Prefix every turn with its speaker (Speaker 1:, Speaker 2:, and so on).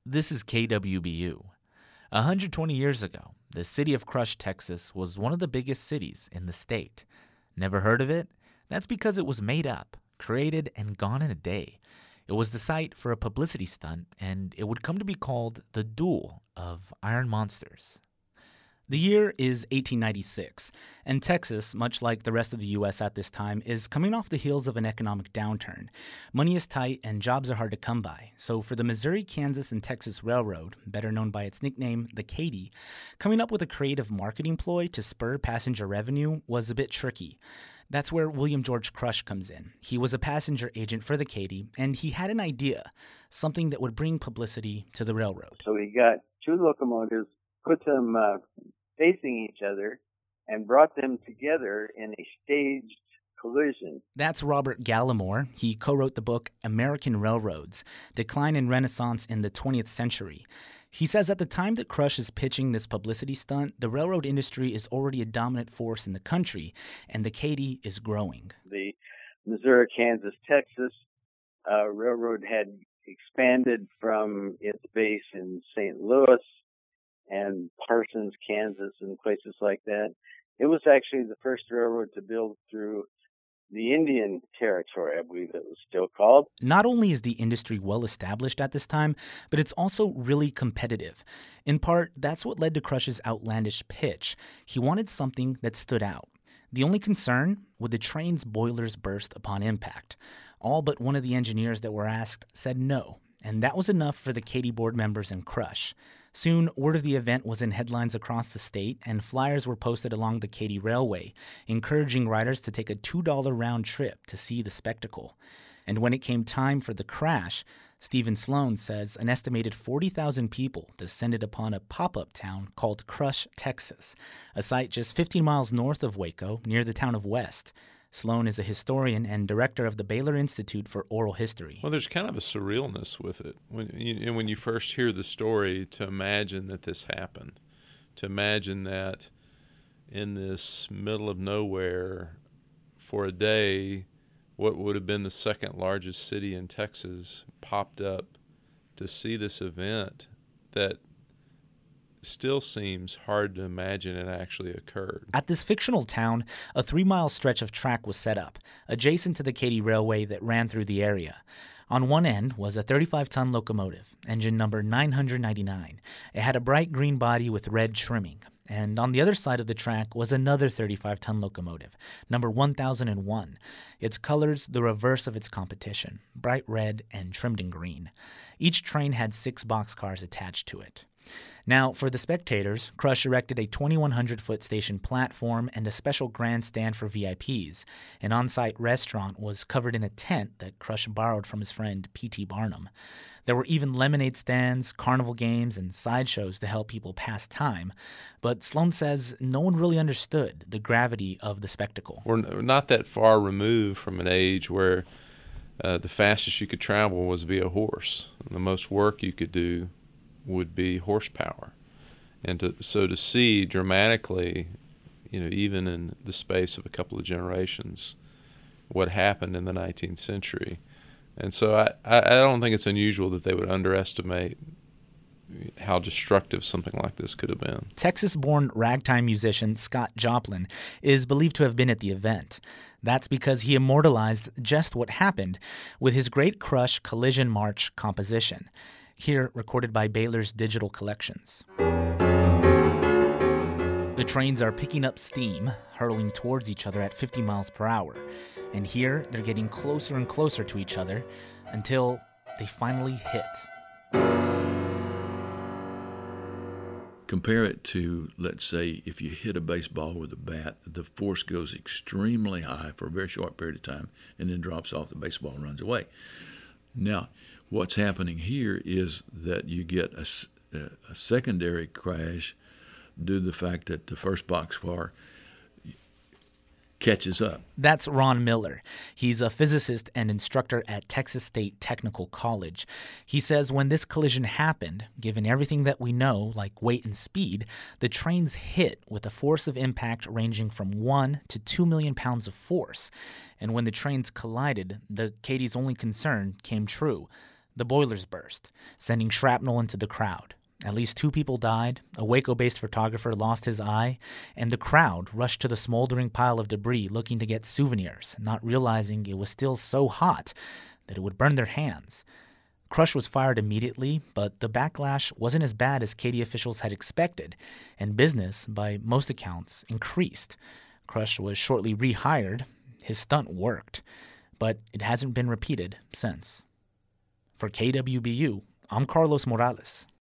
Speaker 1: This is KWBU. 120 years ago, the city of Crush, Texas was one of the biggest cities in the state. Never heard of it? That's because it was made up, created, and gone in a day. It was the site for a publicity stunt, and it would come to be called the Duel of Iron Monsters. The year is 1896, and Texas, much like the rest of the U.S. at this time, is coming off the heels of an economic downturn. Money is tight and jobs are hard to come by, so for the Missouri, Kansas, and Texas Railroad, better known by its nickname, the Katy, coming up with a creative marketing ploy to spur passenger revenue was a bit tricky. That's where William George Crush comes in. He was a passenger agent for the Katy, and he had an idea, something that would bring publicity to the railroad.
Speaker 2: So he got two locomotives, put them facing each other, and brought them together in a staged collision.
Speaker 1: That's Robert Gallimore. He co-wrote the book American Railroads, Decline and Renaissance in the 20th Century. He says at the time that Crush is pitching this publicity stunt, the railroad industry is already a dominant force in the country, and the Katy is growing.
Speaker 2: The Missouri, Kansas, Texas railroad had expanded from its base in St. Louis and Parsons, Kansas, and places like that. It was actually the first railroad to build through the Indian Territory, I believe it was still called.
Speaker 1: Not only is the industry well established at this time, but it's also really competitive. In part, that's what led to Crush's outlandish pitch. He wanted something that stood out. The only concern? Would the train's boilers burst upon impact? All but one of the engineers that were asked said no, and that was enough for the Katy board members and Crush. Soon, word of the event was in headlines across the state, and flyers were posted along the Katy Railway, encouraging riders to take a $2 round trip to see the spectacle. And when it came time for the crash, Stephen Sloan says an estimated 40,000 people descended upon a pop-up town called Crush, Texas, a site just 15 miles north of Waco, near the town of West. Sloan is a historian and director of the Baylor Institute for Oral History.
Speaker 3: Well, there's kind of a surrealness with it. When you first hear the story, to imagine that this happened, to imagine that in this middle of nowhere, for a day, what would have been the second largest city in Texas popped up to see this event that still seems hard to imagine it actually occurred.
Speaker 1: At this fictional town, a 3-mile stretch of track was set up, adjacent to the Katy Railway that ran through the area. On one end was a 35-ton locomotive, engine number 999. It had a bright green body with red trimming. And on the other side of the track was another 35-ton locomotive, number 1001. Its colors the reverse of its competition, bright red and trimmed in green. Each train had 6 boxcars attached to it. Now, for the spectators, Crush erected a 2,100-foot station platform and a special grandstand for VIPs. An on-site restaurant was covered in a tent that Crush borrowed from his friend P.T. Barnum. There were even lemonade stands, carnival games, and sideshows to help people pass time. But Sloan says no one really understood the gravity of the spectacle.
Speaker 3: We're not that far removed from an age where the fastest you could travel was via horse. The most work you could do would be horsepower. And to see dramatically, even in the space of a couple of generations, what happened in the 19th century. And so I don't think it's unusual that they would underestimate how destructive something like this could have been.
Speaker 1: Texas-born ragtime musician Scott Joplin is believed to have been at the event. That's because he immortalized just what happened with his Great Crush Collision March composition, here recorded by Baylor's digital collections. The trains are picking up steam, hurtling towards each other at 50 miles per hour. And here, they're getting closer and closer to each other until they finally hit.
Speaker 4: Compare it to, let's say, if you hit a baseball with a bat, the force goes extremely high for a very short period of time and then drops off, the baseball and runs away. Now, what's happening here is that you get a secondary crash due to the fact that the first boxcar catches up.
Speaker 1: That's Ron Miller. He's a physicist and instructor at Texas State Technical College. He says when this collision happened, given everything that we know, like weight and speed, the trains hit with a force of impact ranging from 1 to 2 million pounds of force. And when the trains collided, the Katy's only concern came true. the boilers burst, sending shrapnel into the crowd. At least 2 people died, a Waco-based photographer lost his eye, and the crowd rushed to the smoldering pile of debris looking to get souvenirs, not realizing it was still so hot that it would burn their hands. Crush was fired immediately, but the backlash wasn't as bad as Katy officials had expected, and business, by most accounts, increased. Crush was shortly rehired. His stunt worked, but it hasn't been repeated since. For KWBU, I'm Carlos Morales.